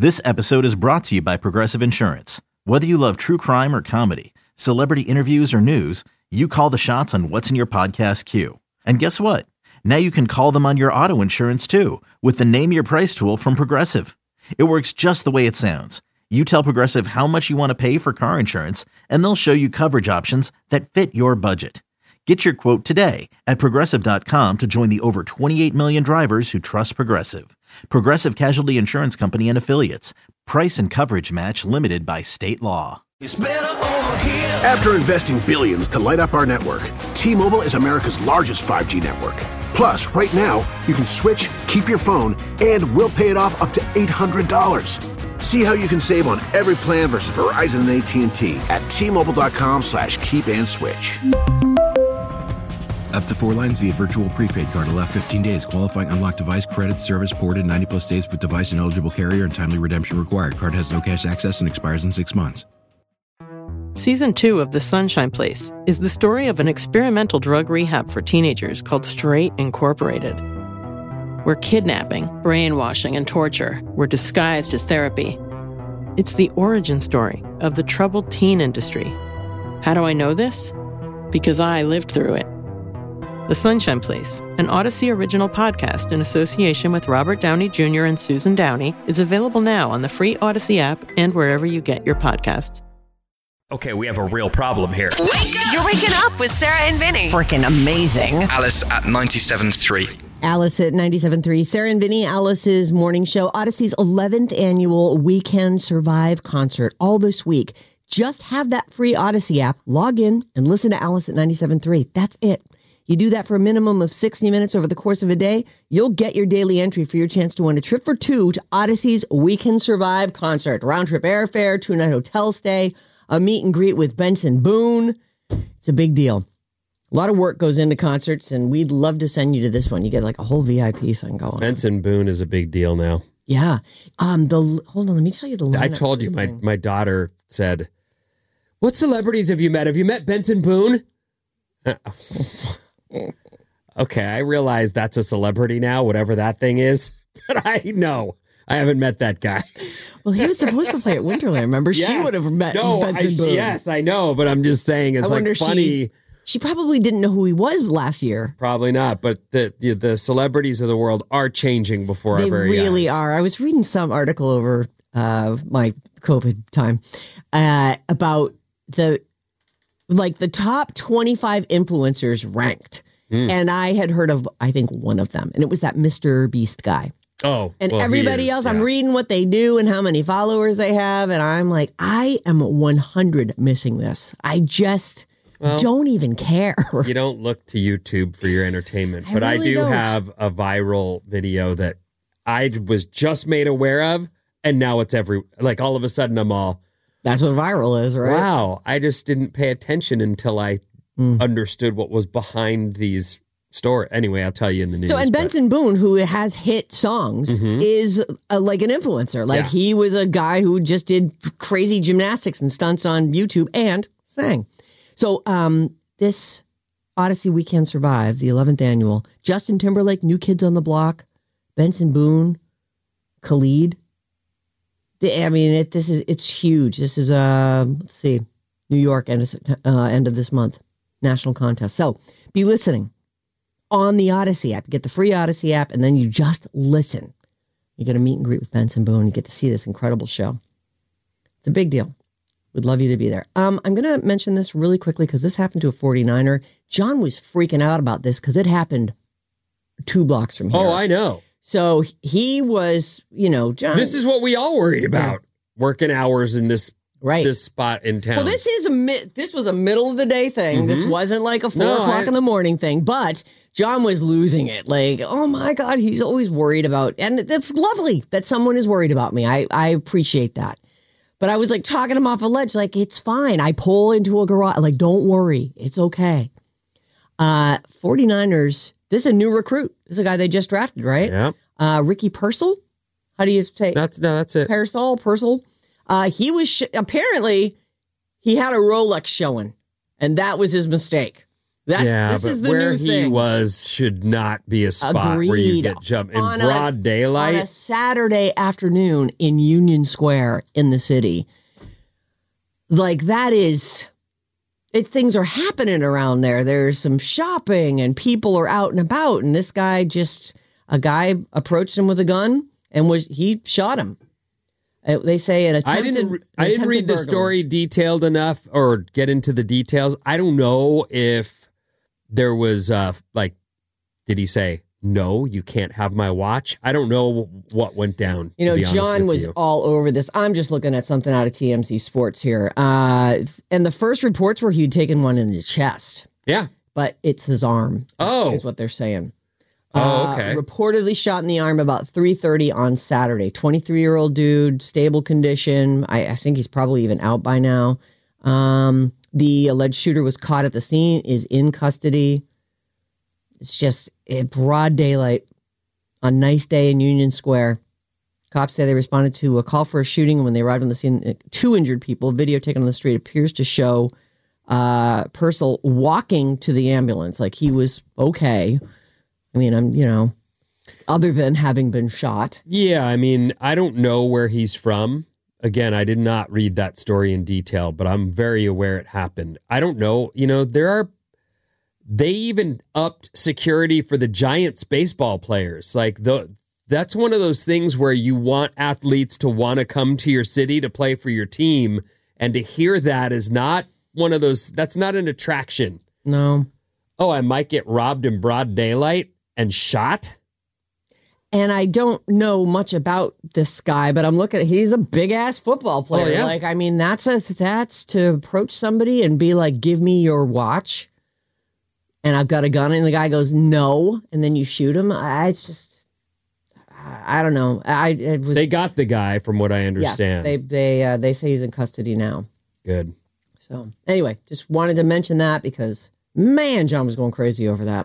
This episode is brought to you by Progressive Insurance. Whether you love true crime or comedy, celebrity interviews or news, you call the shots on what's in your podcast queue. And guess what? Now you can call them on your auto insurance too with the Name Your Price tool from Progressive. It works just the way it sounds. You tell Progressive how much you want to pay for car insurance, and they'll show you coverage options that fit your budget. Get your quote today at Progressive.com to join the over 28 million drivers who trust Progressive. Progressive Casualty Insurance Company and Affiliates. Price and coverage match limited by state law. After investing billions to light up our network, T-Mobile is America's largest 5G network. Plus, right now, you can switch, keep your phone, and we'll pay it off up to $800. See how you can save on every plan versus Verizon and AT&T at T-Mobile.com/keep-and-switch. Up to 4 lines via virtual prepaid card. Allow 15 days. Qualifying unlocked device credit service ported 90-plus days with device and eligible carrier and timely redemption required. Card has no cash access and expires in 6 months. Season 2 of The Sunshine Place is the story of an experimental drug rehab for teenagers called Straight Incorporated, where kidnapping, brainwashing, and torture were disguised as therapy. It's the origin story of the troubled teen industry. How do I know this? Because I lived through it. The Sunshine Place, an Odyssey original podcast in association with Robert Downey Jr. and Susan Downey, is available now on the free Odyssey app and wherever you get your podcasts. Okay, we have a real problem here. You're waking up with Sarah and Vinny. Freaking amazing. Alice at 97.3. Alice at 97.3. Sarah and Vinny, Alice's morning show. Odyssey's 11th annual We Can Survive concert all this week. Just have that free Odyssey app. Log in and listen to Alice at 97.3. That's it. You do that for a minimum of 60 minutes over the course of a day, you'll get your daily entry for your chance to win a trip for 2 to Odyssey's We Can Survive concert. Round trip airfare, 2-night hotel stay, a meet and greet with Benson Boone. It's a big deal. A lot of work goes into concerts, and we'd love to send you to this one. You get like a whole VIP thing going on. Benson Boone is a big deal now. Yeah. Hold on, let me tell you the lineup. I told you, my daughter said, "What celebrities have you met? Have you met Benson Boone?" Okay, I realize that's a celebrity now, whatever that thing is. But I haven't met that guy. Well, he was supposed to play at Winterland. Remember, yes. She would have met Benson Boone. Yes, I know, but I'm just saying it's like funny. She probably didn't know who he was last year. Probably not, but the celebrities of the world are changing before our very eyes. They really are. I was reading some article over my COVID time about the top 25 influencers ranked. And I had heard of, I think, one of them. And it was that Mr. Beast guy. Oh, and everybody else, I'm reading what they do and how many followers they have. And I'm like, I am 100 missing this. I just don't even care. You don't look to YouTube for your entertainment. But I do have a viral video that I was just made aware of. And now it's all of a sudden I'm all. That's what viral is, right? Wow. I just didn't pay attention until I understood what was behind these stories. Anyway, I'll tell you in the news. So, and Benson Boone, who has hit songs, is like an influencer. Like he was a guy who just did crazy gymnastics and stunts on YouTube and sang. So this Odyssey We Can Survive, the 11th annual, Justin Timberlake, New Kids on the Block, Benson Boone, Khalid. It's huge. This is let's see, New York end of this month, national contest. So be listening on the Odyssey app. You get the free Odyssey app, and then you just listen. You get a meet and greet with Benson Boone. You get to see this incredible show. It's a big deal. We'd love you to be there. I'm going to mention this really quickly because this happened to a 49er. John was freaking out about this because it happened 2 blocks from here. Oh, I know. So he was, John. This is what we all worried about. Working hours in this spot in town. Well, this was a middle of the day thing. This wasn't like a 4 o'clock in the morning thing. But John was losing it. Like, oh my God, he's always worried about. And that's lovely that someone is worried about me. I appreciate that. But I was like talking him off a ledge. Like, it's fine. I pull into a garage. Like, don't worry. It's okay. 49ers. This is a new recruit. This is a guy they just drafted, right? Yeah. Ricky Pearsall. How do you say? That's it. Pearsall. He was apparently he had a Rolex showing, and that was his mistake. This is the where new he thing. was should not be a spot where you get jumped in broad daylight. On a Saturday afternoon in Union Square in the city. Like that is... things are happening around there. There's some shopping and people are out and about. And this guy a guy approached him with a gun and he shot him. They say an attempted I didn't read the story detailed enough or get into the details. I don't know if there was did he say, no, you can't have my watch? I don't know what went down. John was all over this. I'm just looking at something out of TMZ Sports here. And the first reports were he'd taken one in the chest. Yeah. But it's his arm. Oh. Is what they're saying. Okay. Reportedly shot in the arm about 3:30 on Saturday. 23-year-old dude, stable condition. I think he's probably even out by now. The alleged shooter was caught at the scene, is in custody. It's just broad daylight on a nice day in Union Square. Cops say they responded to a call for a shooting, and when they arrived on the scene, 2 injured people. Video taken on the street appears to show Purcell walking to the ambulance like he was okay. I mean, other than having been shot. Yeah, I mean, I don't know where he's from. Again, I did not read that story in detail, but I'm very aware it happened. I don't know. They even upped security for the Giants baseball players. That's one of those things where you want athletes to want to come to your city to play for your team. And to hear that is not one of those, that's not an attraction. No. Oh, I might get robbed in broad daylight and shot? And I don't know much about this guy, but I'm looking, he's a big ass football player. Oh, yeah. That's to approach somebody and be like, give me your watch. And I've got a gun, and the guy goes, no. And then you shoot him. I don't know. They got the guy, from what I understand. Yes, they say he's in custody now. Good. So anyway, just wanted to mention that because, man, John was going crazy over that.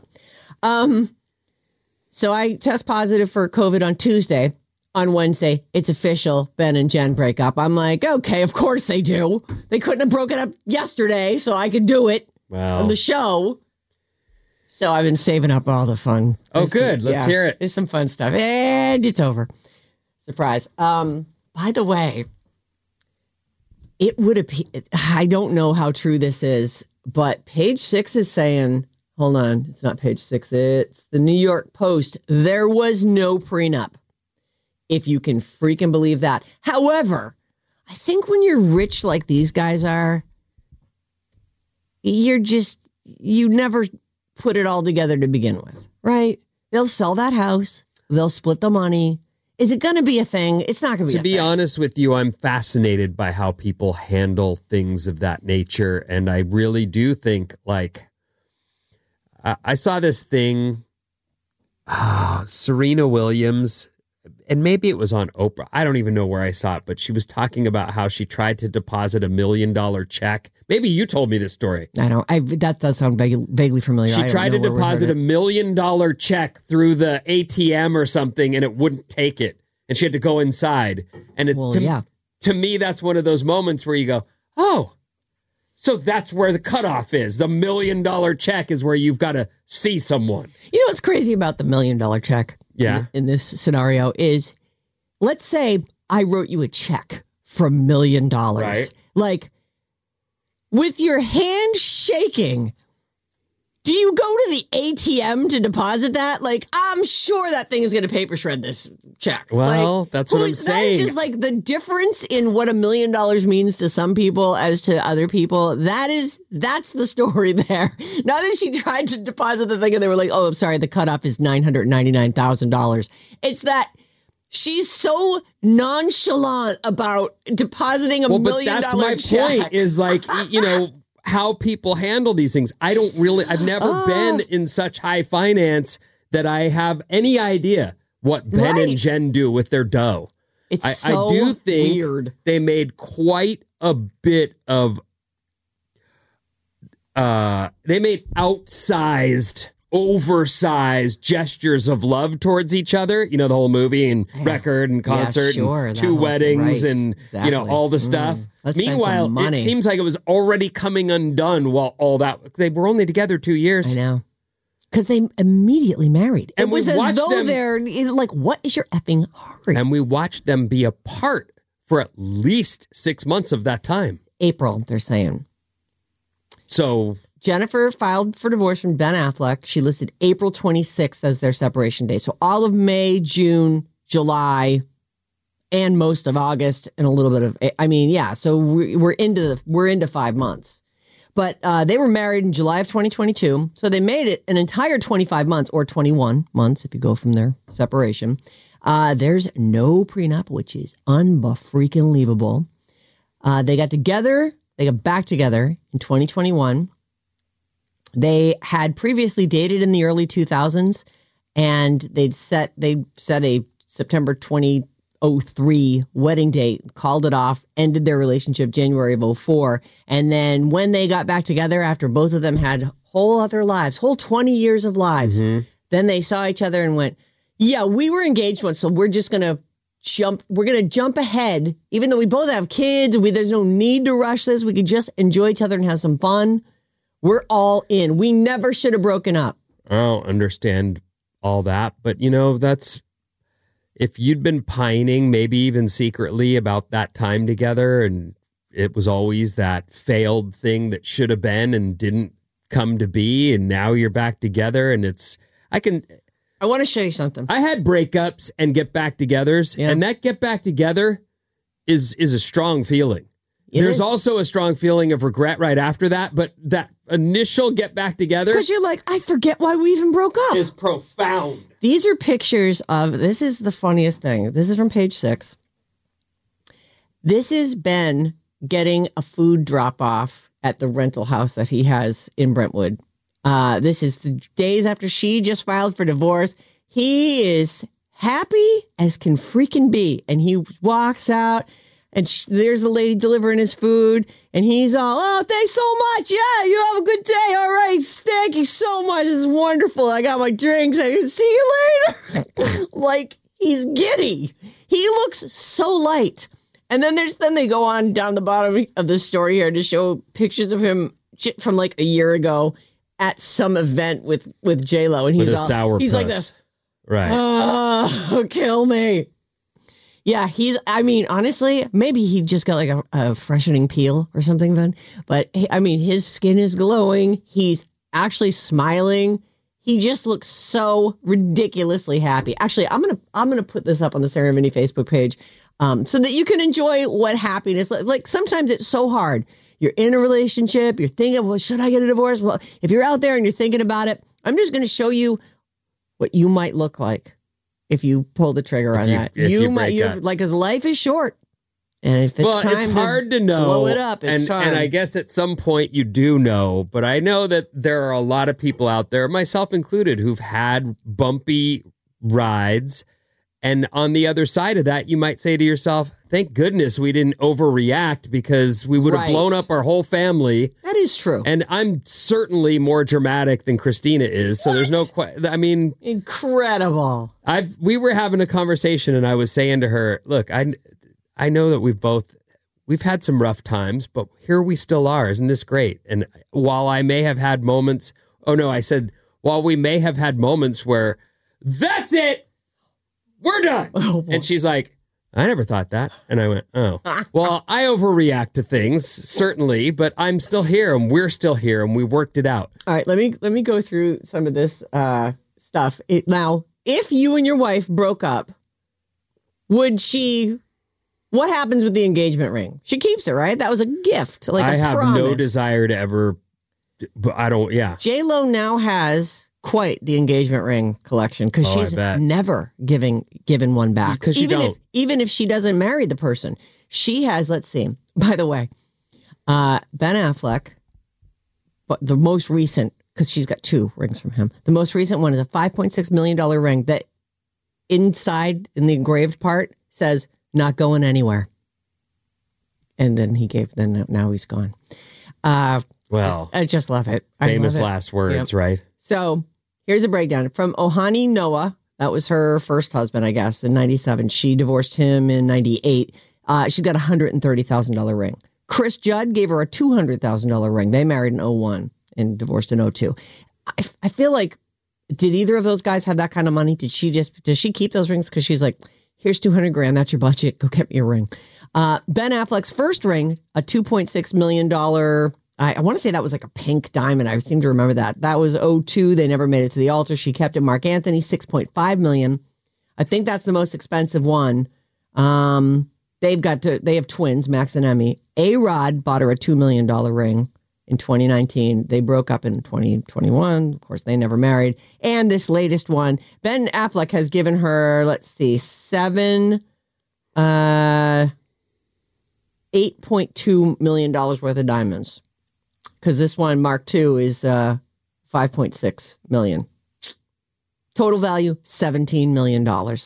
So I test positive for COVID on Tuesday. On Wednesday, it's official. Ben and Jen break up. I'm like, okay, of course they do. They couldn't have broken up yesterday, so I could do it on the show. So I've been saving up all the fun. Oh, good. Let's hear it. There's some fun stuff. And it's over. Surprise. By the way, it would appear, I don't know how true this is, but Page Six is saying, hold on, it's not Page Six, it's the New York Post. There was no prenup. If you can freaking believe that. However, I think when you're rich like these guys are, you never put it all together to begin with, right? They'll sell that house. They'll split the money. Is it going to be a thing? It's not going to be a thing. To be honest with you, I'm fascinated by how people handle things of that nature. And I really do think, I saw this thing, Serena Williams, and maybe it was on Oprah. I don't even know where I saw it, but she was talking about how she tried to deposit $1 million check. Maybe you told me this story. That does sound vaguely familiar. She tried to deposit $1 million check through the ATM or something, and it wouldn't take it. And she had to go inside. And to me, that's one of those moments where you go, oh, so that's where the cutoff is. The $1 million check is where you've got to see someone. You know what's crazy about the $1 million check? Yeah. In this scenario is, let's say I wrote you a check for $1 million. Right. With your hand shaking, do you go to the ATM to deposit that? I'm sure that thing is going to paper shred this check. Well, that's what I'm saying. That's just the difference in what $1 million means to some people as to other people. That's the story there. Not that she tried to deposit the thing and they were like, oh, I'm sorry, the cutoff is $999,000. It's that she's so nonchalant about depositing $1 million check. But that's my point is how people handle these things. I've never been in such high finance that I have any idea what Ben and Jen do with their dough. I do think weird. They made quite a bit of, they made outsized oversized gestures of love towards each other. You know, the whole movie and record and concert sure, and 2 weddings right, and, exactly. all the stuff. Let's spend Meanwhile, some money. it seems like it was already coming undone while all that, they were only together 2 years. I know. Because they immediately married. And it was we as watched though them- they're like, what is your effing hurry? And we watched them be apart for at least 6 months of that time. April, they're saying. So Jennifer filed for divorce from Ben Affleck. She listed April 26th as their separation date. So all of May, June, July, and most of August, and a little bit of, so we're into 5 months. But they were married in July of 2022. So they made it an entire 25 months, or 21 months if you go from their separation. There's no prenup, which is unbefreaking-leavable. They got back together in 2021. They had previously dated in the early 2000s, and they set a September 2003 wedding date, called it off, ended their relationship January of 2004. And then when they got back together, after both of them had whole other lives, whole 20 years of lives, then they saw each other and went, yeah, we were engaged once, so we're just going to jump ahead. Even though we both have kids, there's no need to rush this. We could just enjoy each other and have some fun. We're all in. We never should have broken up. I don't understand all that. But, that's, if you'd been pining, maybe even secretly, about that time together, and it was always that failed thing that should have been and didn't come to be, and now you're back together, and I want to show you something. I had breakups and get back togethers, and that get back together is a strong feeling. There's also a strong feeling of regret right after that, but that initial get back together, because you're like, I forget why we even broke up, is profound. These are pictures of, this is the funniest thing. This is from page 6. This is Ben getting a food drop off at the rental house that he has in Brentwood. This is the days after she just filed for divorce. He is happy as can freaking be. And he walks out, and there's the lady delivering his food. And he's all, oh, thanks so much. Yeah, you have a good day. All right. Thank you so much. This is wonderful. I got my drinks. I can see you later. Like, he's giddy. He looks so light. And then they go on down the bottom of the story here to show pictures of him from like a year ago at some event with J-Lo, and he's with a sour he's puss. like this, right? Oh, kill me. Yeah, honestly, maybe he just got like a freshening peel or something then. But his skin is glowing. He's actually smiling. He just looks so ridiculously happy. Actually, I'm gonna put this up on the Sarah and Vinny Facebook page, so that you can enjoy what happiness. Like sometimes it's so hard. You're in a relationship. You're thinking, well, should I get a divorce? Well, if you're out there and you're thinking about it, I'm just going to show you what you might look like if you pull the trigger on that. You might, because life is short. And if it's time it's hard to know. Blow it up. It's time. And I guess at some point you do know, but I know that there are a lot of people out there, myself included, who've had bumpy rides. And on the other side of that, you might say to yourself, thank goodness we didn't overreact, because we would have blown up our whole family. That is true. And I'm certainly more dramatic than Christina is. So there's no question. Incredible. We were having a conversation, and I was saying to her, look, I know that we've had some rough times, but here we still are. Isn't this great? And while I may have had moments, while we may have had moments where that's it, we're done. And she's like, I never thought that. And I went, oh, well, I overreact to things, certainly, but I'm still here, and we're still here, and we worked it out. All right, let me go through some of this stuff. Now, if you and your wife broke up, what happens with the engagement ring? She keeps it, right? That was a gift, like I a have promise. no desire to ever, but I don't, yeah. J-Lo now has quite the engagement ring collection, because she's never given one back. Because even if she doesn't marry the person, she has. Let's see. By the way, Ben Affleck, but the most recent, because she's got 2 rings from him. The most recent one is a $5.6 million ring that inside in the engraved part says "not going anywhere," and then now he's gone. I just love it. Famous last words, right? So Here's a breakdown from Ohani Noah. That was her first husband, I guess, in 97. She divorced him in 98. She got a $130,000 ring. Chris Judd gave her a $200,000 ring. They married in 01 and divorced in 02. I feel like, did either of those guys have that kind of money? Does she keep those rings? Because she's like, here's $200,000. That's your budget. Go get me a ring. Ben Affleck's first ring, a $2.6 million. I want to say that was like a pink diamond. I seem to remember that. That was 02. They never made it to the altar. She kept it. Mark Anthony, $6.5 million. I think that's the most expensive one. They have twins, Max and Emmy. A-Rod bought her a $2 million ring in 2019. They broke up in 2021. Of course, they never married. And this latest one, Ben Affleck has given her, let's see, $8.2 million worth of diamonds. Because this one, Mark II, is $5.6 million. Total value, $17 million.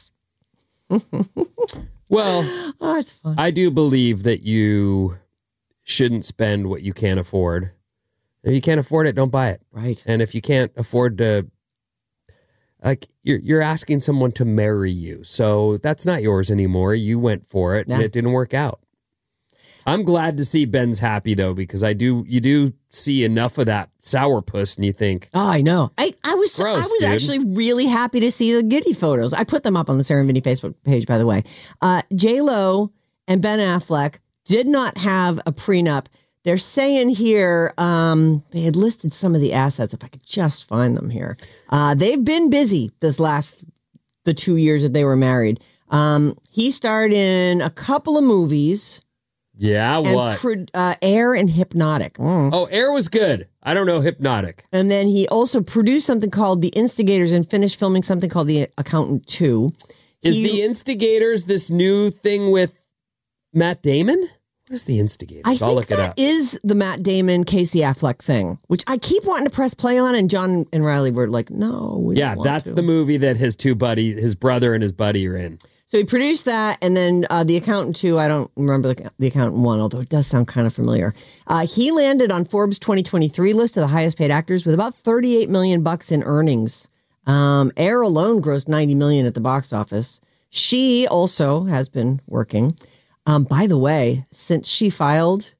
Well, it's fun. I do believe that you shouldn't spend what you can't afford. If you can't afford it, don't buy it. Right. And if you can't afford to, like, you're asking someone to marry you. So that's not yours anymore. You went for it and it didn't work out. I'm glad to see Ben's happy, though, because you do see enough of that sourpuss and you think, oh, I know. I was dude. actually really happy to see the Giddy photos. I put them up on the Sarah and Vinny Facebook page, by the way. J-Lo and Ben Affleck did not have a prenup. They're saying here, they had listed some of the assets, if I could just find them here. They've been busy the 2 years that they were married. He starred in a couple of movies. Yeah, what? Air and Hypnotic. Oh, Air was good. I don't know Hypnotic. And then he also produced something called The Instigators and finished filming something called The Accountant 2. Is The Instigators this new thing with Matt Damon? What is The Instigators? I'll look it up. Is the Matt Damon, Casey Affleck thing, which I keep wanting to press play on, and John and Riley were like, no, that's the movie that his brother and his buddy are in. So he produced that, and then The Accountant 2, I don't remember The Accountant 1, although it does sound kind of familiar. He landed on Forbes 2023 list of the highest paid actors with about $38 million in earnings. Air alone grossed $90 million at the box office. She also has been working. By the way, since she filed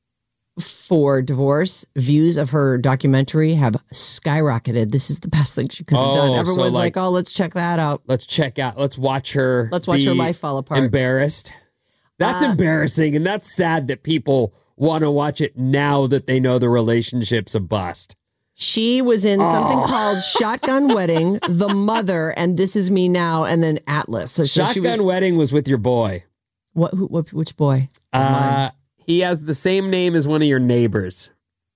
for divorce, views of her documentary have skyrocketed. This is the best thing she could have done. Everyone's like, oh, let's check that out. Let's watch her life fall apart. Embarrassed. That's embarrassing, and that's sad that people want to watch it now that they know the relationship's a bust. She was in something called Shotgun Wedding, The Mother, and This Is Me Now, and then Atlas. So Shotgun Wedding was with your boy. Which boy? He has the same name as one of your neighbors.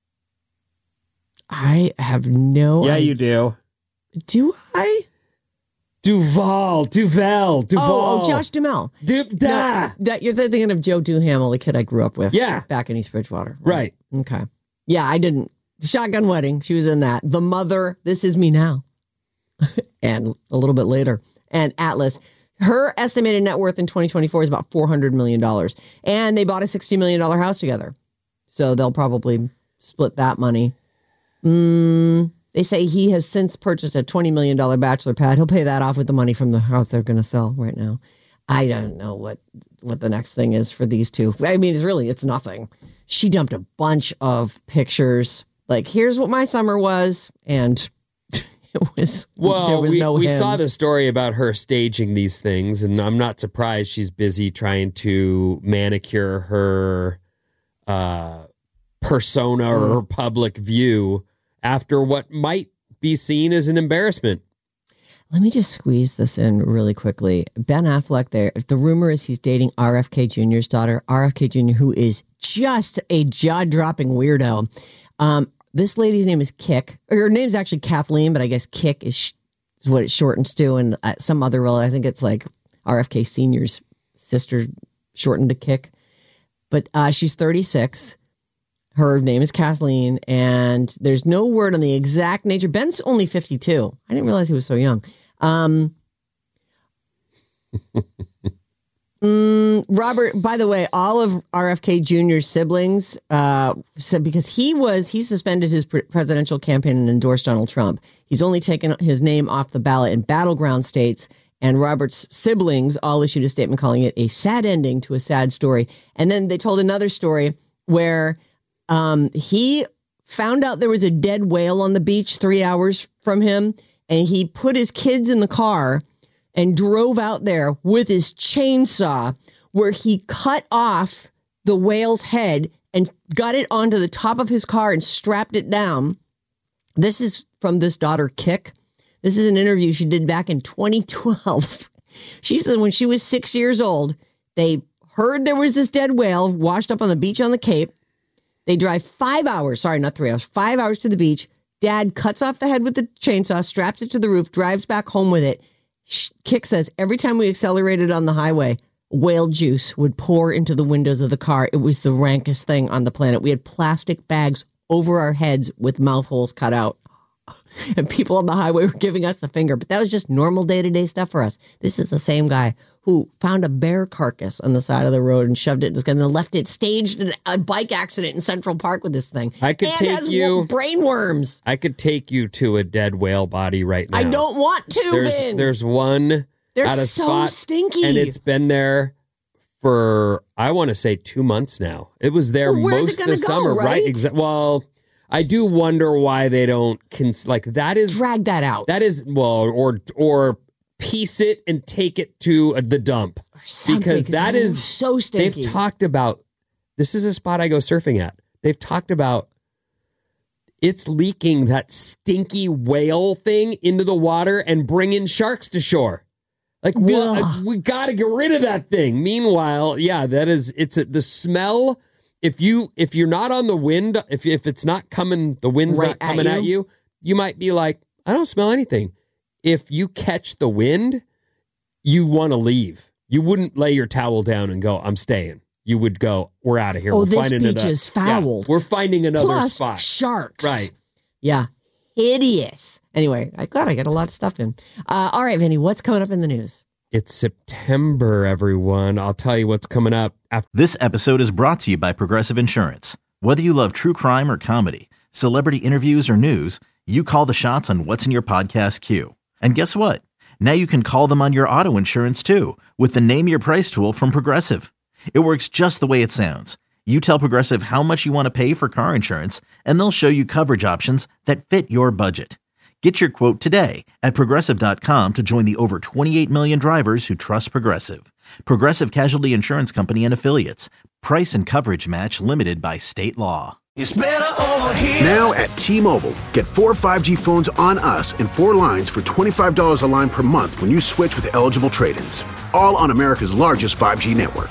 I have no idea. Yeah, you do. Do I? Duval. Oh, Josh Duhamel. That you're thinking of Joe Duhamel, the kid I grew up with. Yeah. Back in East Bridgewater. Right. Okay. Yeah, I didn't. Shotgun Wedding. She was in that. The Mother. This Is Me Now. And a little bit later. And Atlas. Her estimated net worth in 2024 is about $400 million. And they bought a $60 million house together. So they'll probably split that money. They say he has since purchased a $20 million bachelor pad. He'll pay that off with the money from the house they're going to sell right now. I don't know what the next thing is for these two. I mean, it's nothing. She dumped a bunch of pictures. Like, here's what my summer was. And we saw the story about her staging these things, and I'm not surprised she's busy trying to manicure her persona or her public view after what might be seen as an embarrassment. Let me just squeeze this in really quickly. Ben Affleck the rumor is he's dating RFK Jr.'s daughter, RFK Jr., who is just a jaw-dropping weirdo. This lady's name is Kick. Her name's actually Kathleen, but I guess Kick is what it shortens to. And some other role, I think it's like RFK Sr.'s sister shortened to Kick. But she's 36. Her name is Kathleen. And there's no word on the exact nature. Ben's only 52. I didn't realize he was so young. Robert, by the way, all of RFK Jr.'s siblings said because he suspended his presidential campaign and endorsed Donald Trump. He's only taken his name off the ballot in battleground states. And Robert's siblings all issued a statement calling it a sad ending to a sad story. And then they told another story where he found out there was a dead whale on the beach 3 hours from him. And he put his kids in the car and drove out there with his chainsaw where he cut off the whale's head and got it onto the top of his car and strapped it down. This is from this daughter, Kik. This is an interview she did back in 2012. She said when she was 6 years old, they heard there was this dead whale washed up on the beach on the Cape. They drive 5 hours, sorry, not 3 hours, 5 hours to the beach. Dad cuts off the head with the chainsaw, straps it to the roof, drives back home with it. Kik says every time we accelerated on the highway, whale juice would pour into the windows of the car. It was the rankest thing on the planet. We had plastic bags over our heads with mouth holes cut out. And people on the highway were giving us the finger. But that was just normal day-to-day stuff for us. This is the same guy who found a bear carcass on the side of the road and shoved it in his gun and left it, staged a bike accident in Central Park with this thing. I could take you brain worms. I could take you to a dead whale body right now. I don't want to, Vin. There's one. They're at a so spot, stinky. And it's been there for, I want to say, 2 months now. It was there most of the summer, right? Well, I do wonder why they don't that is drag that out. That is or piece it and take it to the dump because that is so stinky. They've talked about this is a spot I go surfing at. They've talked about it's leaking that stinky whale thing into the water and bringing sharks to shore. Like what? We got to get rid of that thing. Meanwhile, yeah, the smell. If you're not on the wind, if it's not coming, the wind's not coming at you, you might be like, I don't smell anything. If you catch the wind, you want to leave. You wouldn't lay your towel down and go, I'm staying. You would go, we're out of here. Oh, this beach is foul. Yeah, we're finding another spot. Sharks. Right. Yeah. Hideous. Anyway, I got a lot of stuff in. All right, Vinny, what's coming up in the news? It's September, everyone. I'll tell you what's coming up after. This episode is brought to you by Progressive Insurance. Whether you love true crime or comedy, celebrity interviews or news, you call the shots on what's in your podcast queue. And guess what? Now you can call them on your auto insurance too with the Name Your Price tool from Progressive. It works just the way it sounds. You tell Progressive how much you want to pay for car insurance, and they'll show you coverage options that fit your budget. Get your quote today at Progressive.com to join the over 28 million drivers who trust Progressive. Progressive Casualty Insurance Company and Affiliates. Price and coverage match limited by state law. It's better over here. Now at T-Mobile, get 4 5G phones on us and 4 lines for $25 a line per month when you switch with eligible trade-ins. All on America's largest 5G network.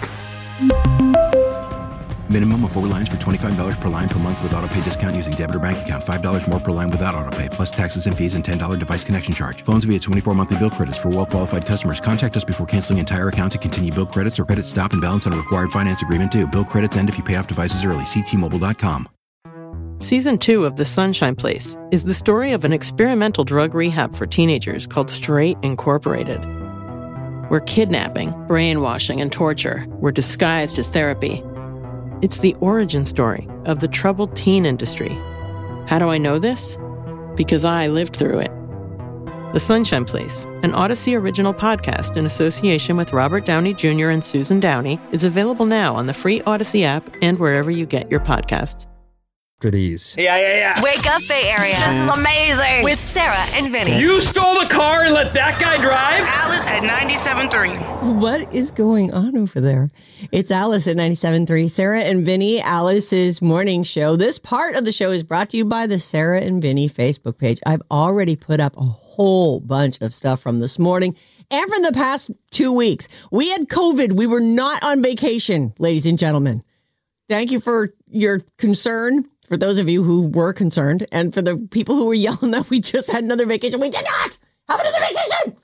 Minimum of 4 lines for $25 per line per month with autopay discount using debit or bank account. $5 more per line without autopay, plus taxes and fees and $10 device connection charge. Phones via 24 monthly bill credits for well-qualified customers. Contact us before canceling entire account to continue bill credits or credit stop and balance on a required finance agreement due. Bill credits end if you pay off devices early. See T-Mobile.com. Season 2 of The Sunshine Place is the story of an experimental drug rehab for teenagers called Straight Incorporated, where kidnapping, brainwashing, and torture were disguised as therapy. It's the origin story of the troubled teen industry. How do I know this? Because I lived through it. The Sunshine Place, an Odyssey original podcast in association with Robert Downey Jr. and Susan Downey, is available now on the free Odyssey app and wherever you get your podcasts. After these. Yeah. Wake up, Bay Area. That's amazing. With Sarah and Vinny. You stole the car and let that guy drive? Alice at 97.3. What is going on over there? It's Alice at 97.3. Sarah and Vinny, Alice's morning show. This part of the show is brought to you by the Sarah and Vinny Facebook page. I've already put up a whole bunch of stuff from this morning and from the past 2 weeks. We had COVID. We were not on vacation, ladies and gentlemen. Thank you for your concern. For those of you who were concerned, and for the people who were yelling that we just had another vacation, we did not have another vacation.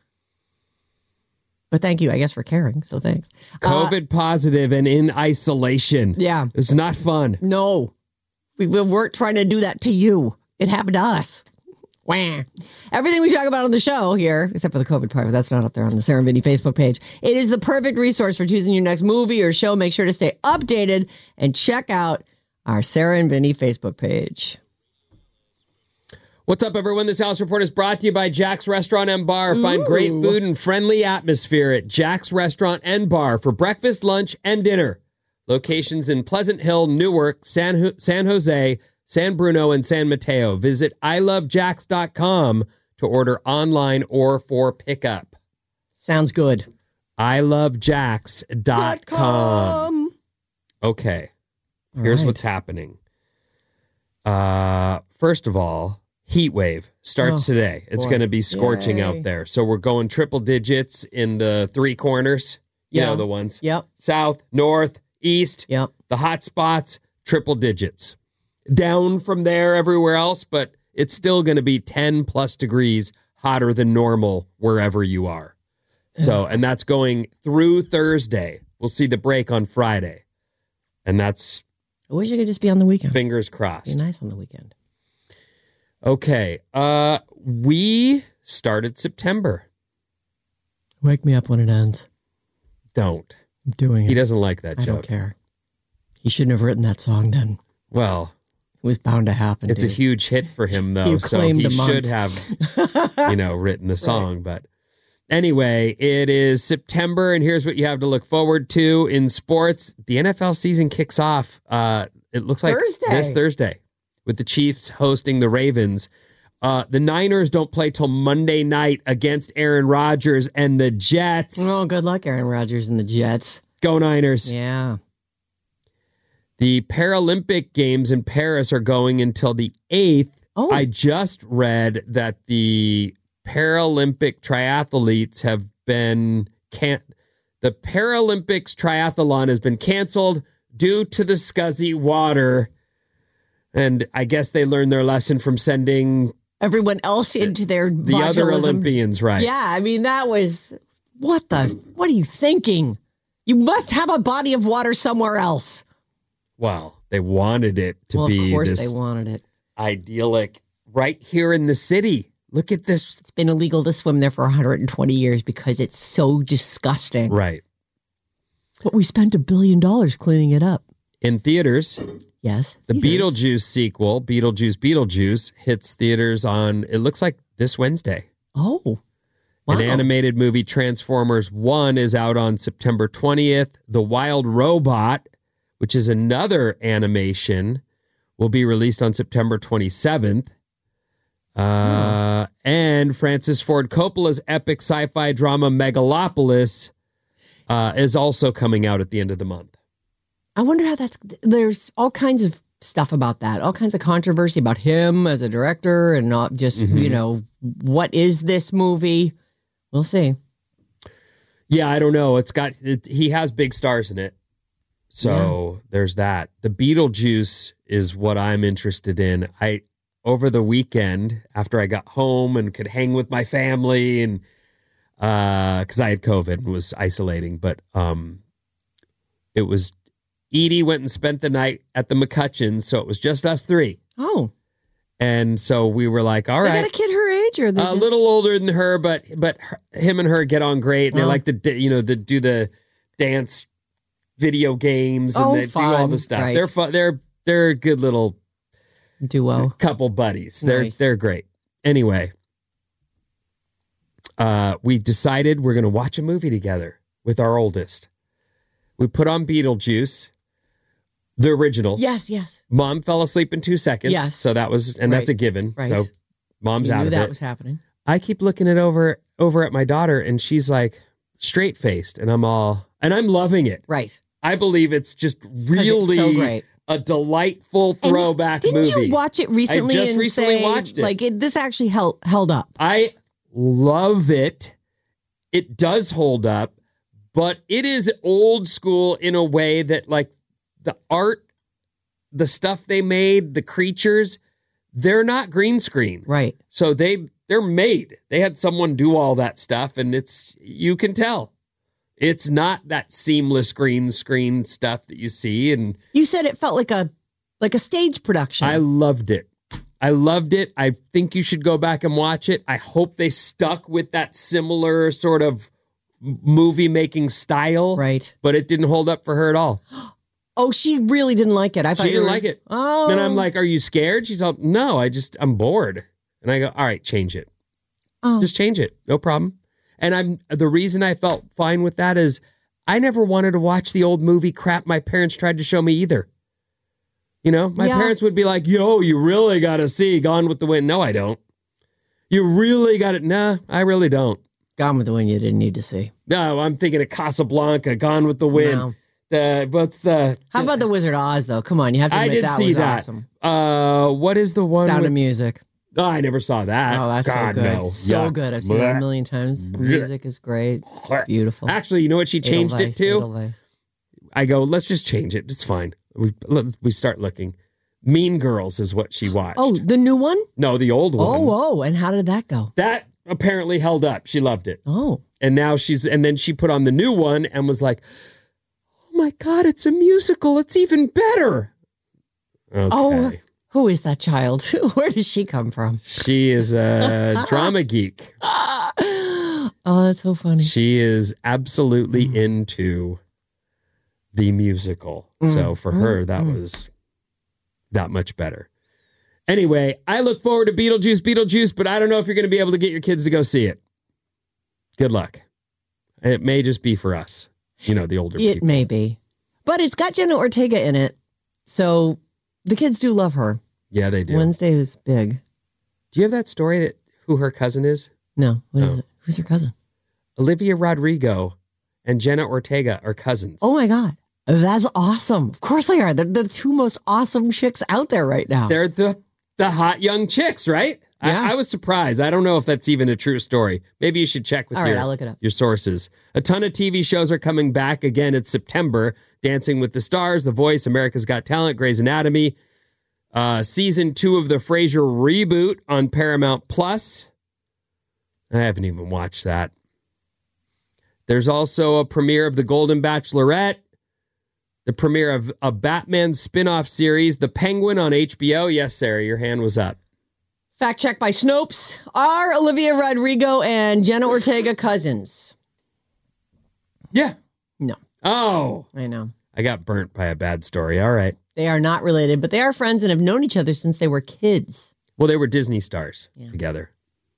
But thank you, I guess, for caring. So thanks. COVID positive and in isolation. Yeah. It's not fun. No. We weren't trying to do that to you. It happened to us. Wah. Everything we talk about on the show here, except for the COVID part, but that's not up there on the Sarah and Vinny Facebook page. It is the perfect resource for choosing your next movie or show. Make sure to stay updated and check out our Sarah and Vinny Facebook page. What's up, everyone? This House Report is brought to you by Jack's Restaurant and Bar. Find great food and friendly atmosphere at Jack's Restaurant and Bar for breakfast, lunch, and dinner. Locations in Pleasant Hill, Newark, San Jose, San Bruno, and San Mateo. Visit ilovejacks.com to order online or for pickup. Sounds good. ilovejacks.com. Okay. Here's what's happening. First of all, heat wave starts today. It's going to be scorching out there. So we're going triple digits in the three corners. You know the ones. Yep. South, north, east. Yep. The hot spots, triple digits. Down from there everywhere else, but it's still going to be 10 plus degrees hotter than normal wherever you are. So, and that's going through Thursday. We'll see the break on Friday. And that's... I wish it could just be on the weekend. Fingers crossed. Be nice on the weekend. Okay. We started September. Wake me up when it ends. Don't. I'm doing it. He doesn't like that joke. I don't care. He shouldn't have written that song then. Well... It was bound to happen. It's dude. a huge hit for him, though, so he should have, written the song. Right. But anyway, it is September, and here's what you have to look forward to in sports. The NFL season kicks off, it looks like this Thursday, with the Chiefs hosting the Ravens. The Niners don't play till Monday night against Aaron Rodgers and the Jets. Oh, good luck, Aaron Rodgers and the Jets. Go Niners. Yeah. The Paralympic Games in Paris are going until the 8th. Oh. I just read that the Paralympic triathletes have been... The Paralympics triathlon has been canceled due to the scuzzy water. And I guess they learned their lesson from sending... everyone else into their the other Olympians, right? Yeah, I mean, that was... What are you thinking? You must have a body of water somewhere else. Well, they wanted it to be of course this they wanted it. idyllic right here in the city. Look at this. It's been illegal to swim there for 120 years because it's so disgusting. Right. But we spent $1 billion cleaning it up. In theaters. Yes. The Beetlejuice sequel, Beetlejuice, hits theaters on, it looks like this Wednesday. Oh, wow. An animated movie, Transformers 1, is out on September 20th. The Wild Robot, which is another animation, will be released on September 27th. And Francis Ford Coppola's epic sci-fi drama Megalopolis is also coming out at the end of the month. I wonder how there's all kinds of stuff about that, all kinds of controversy about him as a director and not just, what is this movie? We'll see. Yeah, I don't know. He has big stars in it. So there's that. The Beetlejuice is what I'm interested in. Over the weekend, after I got home and could hang with my family, and because I had COVID and was isolating, but it was Edie went and spent the night at the McCutcheons, so it was just us three. Oh. And so we were like, all right. They got a kid her age, or a little older than her, but him and her get on great. And they like to do the dance video games, and they do all the stuff. Right. They're fun. They're a good little duo, couple buddies. Nice. They're great. Anyway, we decided we're going to watch a movie together with our oldest. We put on Beetlejuice, the original. Yes. Mom fell asleep in 2 seconds. Yes. So that was, and that's a given. Right. So Mom's out of it. That was happening. I keep looking it over at my daughter, and she's like straight faced, and I'm loving it. Right. I believe it's just really so great. A delightful throwback movie. Didn't you watch it recently? I just recently watched it. Like this actually held up. I love it. It does hold up, but it is old school in a way that, like, the art, the stuff they made, the creatures, they're not green screen. Right. So they're made. They had someone do all that stuff, and you can tell. It's not that seamless green screen stuff that you see. And you said it felt like a stage production. I loved it. I loved it. I think you should go back and watch it. I hope they stuck with that similar sort of movie making style. Right. But it didn't hold up for her at all. Oh, she really didn't like it. I thought She didn't like it. Oh. And I'm like, are you scared? She's all, no, I'm bored. And I go, all right, change it. Oh. Just change it. No problem. And the reason I felt fine with that is I never wanted to watch the old movie crap my parents tried to show me either. You know, my parents would be like, yo, you really got to see Gone with the Wind. No, I don't. You really got it. Nah, I really don't. Gone with the Wind you didn't need to see. No, I'm thinking of Casablanca, Gone with the Wind. No. How about the Wizard of Oz, though? Come on, you have to admit that was awesome. What is the one? Sound of Music. Oh, I never saw that. Oh, that's God, so good. no. So good. I've seen it a million times. The music is great. It's beautiful. Actually, you know what she changed it to? Edelweiss. I go, let's just change it. It's fine. We start looking. Mean Girls is what she watched. Oh, the new one? No, the old one. Oh, and how did that go? That apparently held up. She loved it. Oh. And now and then she put on the new one and was like, oh my God, it's a musical. It's even better. Okay. Oh, who is that child? Where does she come from? She is a drama geek. Oh, that's so funny. She is absolutely into the musical. So for her, that was that much better. Anyway, I look forward to Beetlejuice, but I don't know if you're going to be able to get your kids to go see it. Good luck. It may just be for us, the older people. It may be. But it's got Jenna Ortega in it, so the kids do love her. Yeah, they do. Wednesday was big. Do you have that story that who her cousin is? No. What is it? Who's her cousin? Olivia Rodrigo and Jenna Ortega are cousins. Oh, my God. That's awesome. Of course they are. They're the two most awesome chicks out there right now. They're the hot young chicks, right? Yeah. I was surprised. I don't know if that's even a true story. Maybe you should check with I'll look it up. Your sources. A ton of TV shows are coming back again. It's September. Dancing with the Stars, The Voice, America's Got Talent, Grey's Anatomy. Season 2 of the Frasier reboot on Paramount Plus. I haven't even watched that. There's also a premiere of The Golden Bachelorette. The premiere of a Batman spin-off series, The Penguin on HBO. Yes, Sarah, your hand was up. Fact check by Snopes. Are Olivia Rodrigo and Jenna Ortega cousins? Yeah. No. Oh. I know. I got burnt by a bad story. All right. They are not related, but they are friends and have known each other since they were kids. Well, they were Disney stars together.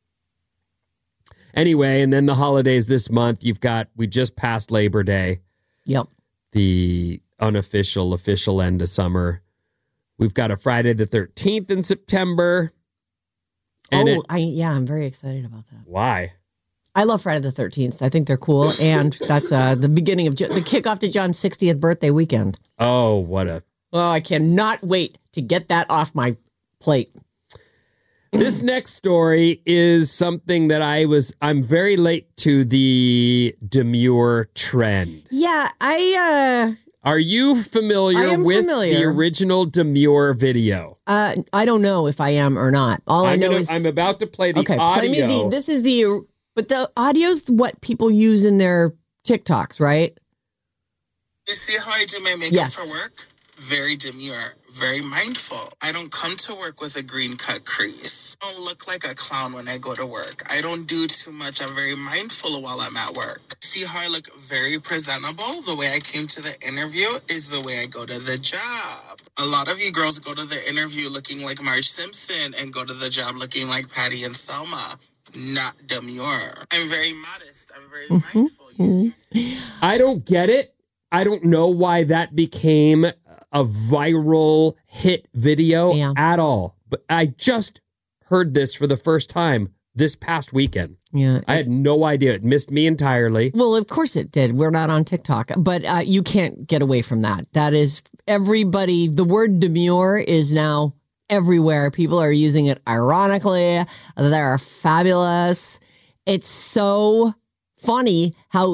Anyway, and then the holidays this month, we just passed Labor Day. Yep. The official end of summer. We've got a Friday the 13th in September. And I'm very excited about that. Why? I love Friday the 13th. I think they're cool. And that's the beginning of the kickoff to John's 60th birthday weekend. Oh, I cannot wait to get that off my plate. This next story is something that I'm very late to the demure trend. Yeah, Are you familiar with the original demure video? I don't know if I am or not. All I know is I'm about to play the audio. Play me but the audio's what people use in their TikToks, right? You see how I do my makeup for work? Very demure, very mindful. I don't come to work with a green cut crease. I don't look like a clown when I go to work. I don't do too much. I'm very mindful while I'm at work. See how I look very presentable? The way I came to the interview is the way I go to the job. A lot of you girls go to the interview looking like Marge Simpson and go to the job looking like Patty and Selma. Not demure. I'm very modest. I'm very mindful. I don't get it. I don't know why that became a viral hit video at all. But I just heard this for the first time this past weekend. Yeah, I had no idea. It missed me entirely. Well, of course it did. We're not on TikTok, but you can't get away from that. That is everybody. The word demure is now everywhere. People are using it ironically. They're fabulous. It's so funny how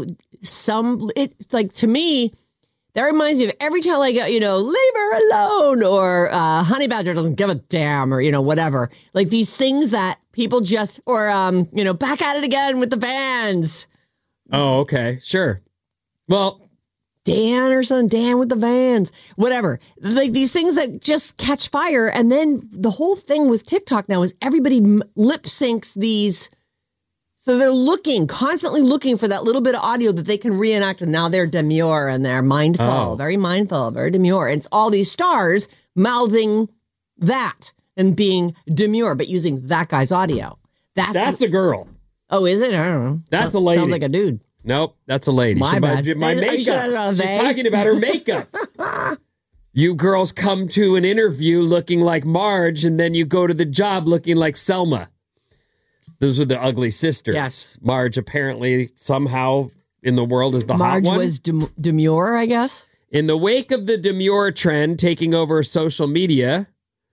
to me, that reminds me of every time I get, leave her alone, or Honey Badger doesn't give a damn, or, whatever. Like these things that people just, or, back at it again with the bands. Oh, okay. Sure. Well, Dan or something, Dan with the Vans, whatever. Like these things that just catch fire. And then the whole thing with TikTok now is everybody lip syncs these. So they're constantly looking for that little bit of audio that they can reenact. And now they're demure and they're mindful, very mindful, very demure. And it's all these stars mouthing that and being demure, but using that guy's audio. That's a girl. Oh, is it? I don't know. That's a lady. Sounds like a dude. Nope, that's a lady. My bad. My Are you sure makeup. that's not a She's they? talking about her makeup. You girls come to an interview looking like Marge, and then you go to the job looking like Selma. Those were the ugly sisters. Yes. Marge apparently somehow in the world is the Marge hot one. was demure, I guess. In the wake of the demure trend taking over social media,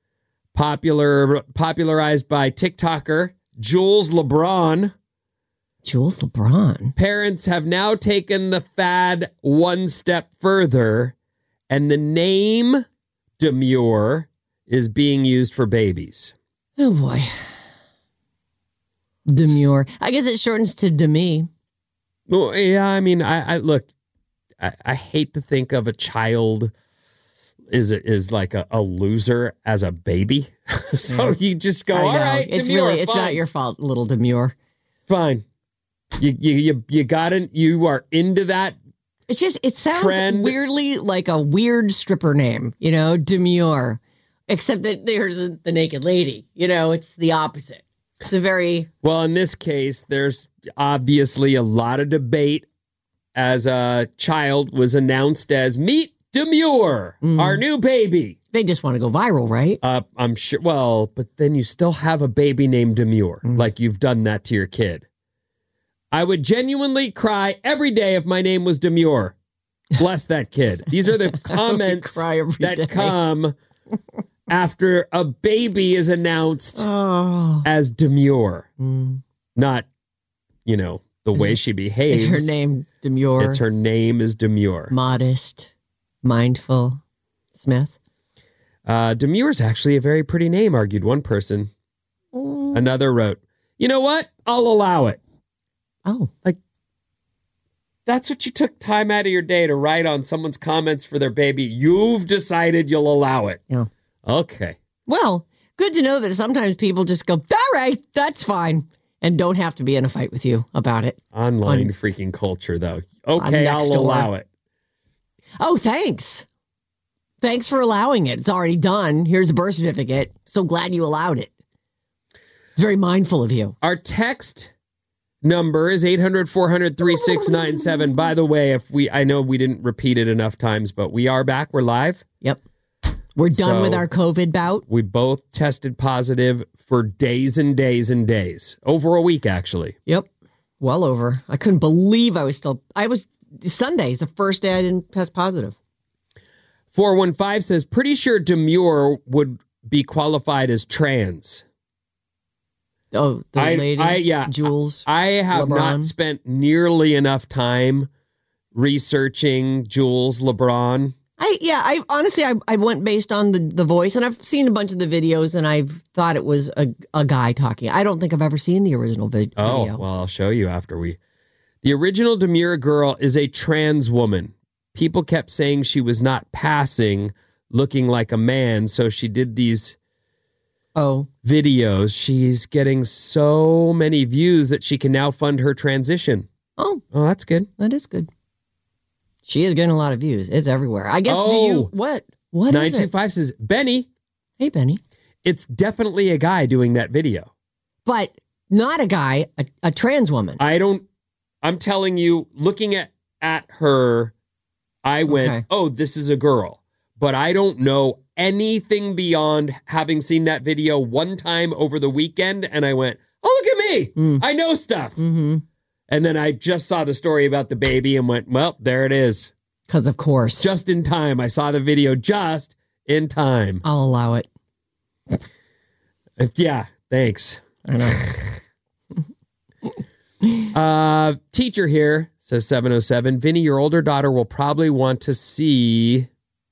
popularized by TikToker Jules LeBron. Jules LeBron. Parents have now taken the fad one step further, and the name demure is being used for babies. Oh, boy. Demure. I guess it shortens to Demi. Well, yeah, I mean, I look, I hate to think of a child is like a loser as a baby. So you just go, all right, it's demure, really, it's fine. not your fault, little demure. Fine. You got it. You are into that. It's just, it sounds trend. weirdly like a weird stripper name, demure. Except that there's the naked lady. It's the opposite. It's a very... Well, in this case, there's obviously a lot of debate as a child was announced as Meet Demure, our new baby. They just want to go viral, right? I'm sure. Well, but then you still have a baby named Demure, like you've done that to your kid. I would genuinely cry every day if my name was Demure. Bless that kid. These are the comments that come after a baby is announced as demure. Not, the way she behaves. Is her name Demure? Her name is Demure. Modest, mindful, Smith. Demure is actually a very pretty name, argued one person. Another wrote, you know what? I'll allow it. Oh. Like, that's what you took time out of your day to write on someone's comments for their baby. You've decided you'll allow it. Yeah. Okay. Well, good to know that sometimes people just go, all right, that's fine, and don't have to be in a fight with you about it. Online freaking culture, though. Okay, I'll allow it. Oh, thanks. Thanks for allowing it. It's already done. Here's a birth certificate. So glad you allowed it. It's very mindful of you. Our text number is 800-400-3697. By the way, I know we didn't repeat it enough times, but we are back. We're live. Yep. We're done with our COVID bout. We both tested positive for days and days and days. Over a week, actually. Yep. Well over. I couldn't believe Sunday's the first day I didn't test positive. 415 says, pretty sure demure would be qualified as trans. Oh, the lady? Jules I have LeBron. not spent nearly enough time researching Jules LeBron. I honestly went based on the voice, and I've seen a bunch of the videos, and I've thought it was a guy talking. I don't think I've ever seen the original video. Oh, well, I'll show you after The original demure girl is a trans woman. People kept saying she was not passing, looking like a man, so she did these videos. She's getting so many views that she can now fund her transition. Oh, that's good. That is good. She is getting a lot of views. It's everywhere. I guess, what? What is it? 925 says, Benny. Hey, Benny. It's definitely a guy doing that video. But not a guy, a trans woman. I'm telling you, looking at her, I went, this is a girl. But I don't know anything beyond having seen that video one time over the weekend. And I went, oh, look at me. I know stuff. Mm-hmm. And then I just saw the story about the baby and went, well, there it is. Because of course. Just in time. I saw the video just in time. I'll allow it. Yeah, thanks. I know. Teacher here, says 707. Vinny, your older daughter will probably want to see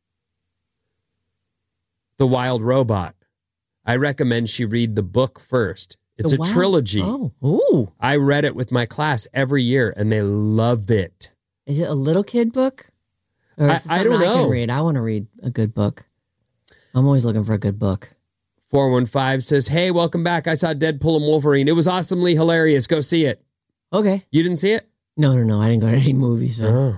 The Wild Robot. I recommend she read the book first. It's a trilogy. Oh, ooh. I read it with my class every year, and they love it. Is it a little kid book? Or is it I something don't know. I can read. I want to read a good book. I'm always looking for a good book. 415 says, hey, welcome back. I saw Deadpool and Wolverine. It was awesomely hilarious. Go see it. Okay. You didn't see it? No. I didn't go to any movies. Oh.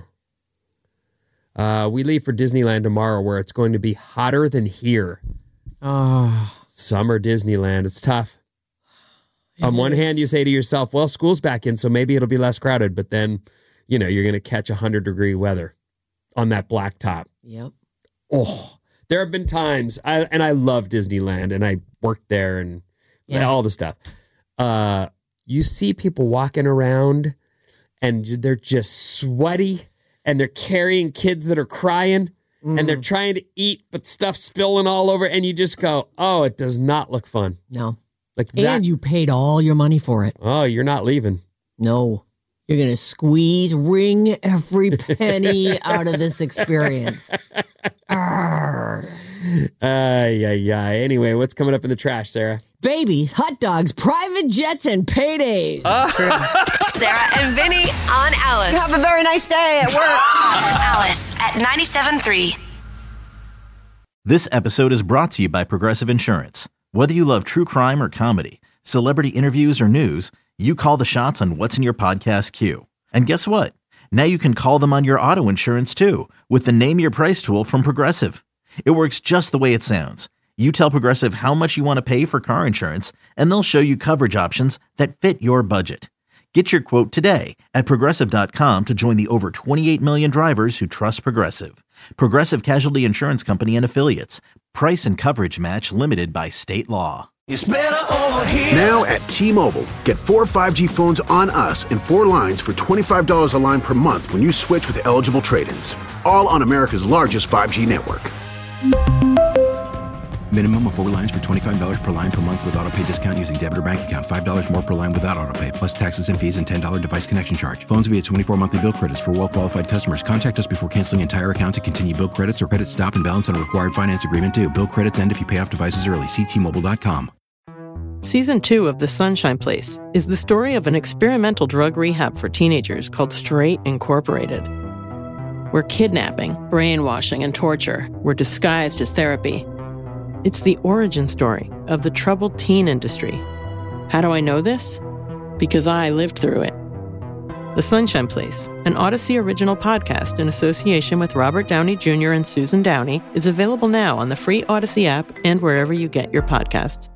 We leave for Disneyland tomorrow, where it's going to be hotter than here. Oh. Summer Disneyland. It's tough. On one hand, you say to yourself, well, school's back in, so maybe it'll be less crowded. But then, you're going to catch 100-degree weather on that blacktop. Yep. Oh, there have been times, I love Disneyland, and I worked there and all the stuff. You see people walking around, and they're just sweaty, and they're carrying kids that are crying, and they're trying to eat, but stuff's spilling all over, and you just go, oh, it does not look fun. No. Like that. And you paid all your money for it. Oh, you're not leaving. No. You're going to wring every penny out of this experience. Anyway, what's coming up in the trash, Sarah? Babies, hot dogs, private jets, and paydays. Sarah and Vinny on Alice. Have a very nice day at work. Alice at 97.3. This episode is brought to you by Progressive Insurance. Whether you love true crime or comedy, celebrity interviews or news, you call the shots on what's in your podcast queue. And guess what? Now you can call them on your auto insurance too with the Name Your Price tool from Progressive. It works just the way it sounds. You tell Progressive how much you want to pay for car insurance, and they'll show you coverage options that fit your budget. Get your quote today at Progressive.com to join the over 28 million drivers who trust Progressive. Progressive Casualty Insurance Company and Affiliates. Price and coverage match limited by state law. Now at T-Mobile, get 4 5G phones on us and 4 lines for $25 a line per month when you switch with eligible trade-ins. All on America's largest 5G network. Minimum of 4 lines for $25 per line per month with auto pay discount using debit or bank account. $5 more per line without auto pay, plus taxes and fees and $10 device connection charge. Phones via 24 monthly bill credits for well-qualified customers. Contact us before canceling entire account to continue bill credits or credit stop and balance on required finance agreement due. Bill credits end if you pay off devices early. See T-Mobile.com. Season 2 of The Sunshine Place is the story of an experimental drug rehab for teenagers called Straight Incorporated, where kidnapping, brainwashing, and torture were disguised as therapy. It's the origin story of the troubled teen industry. How do I know this? Because I lived through it. The Sunshine Place, an Odyssey original podcast in association with Robert Downey Jr. and Susan Downey, is available now on the free Odyssey app and wherever you get your podcasts.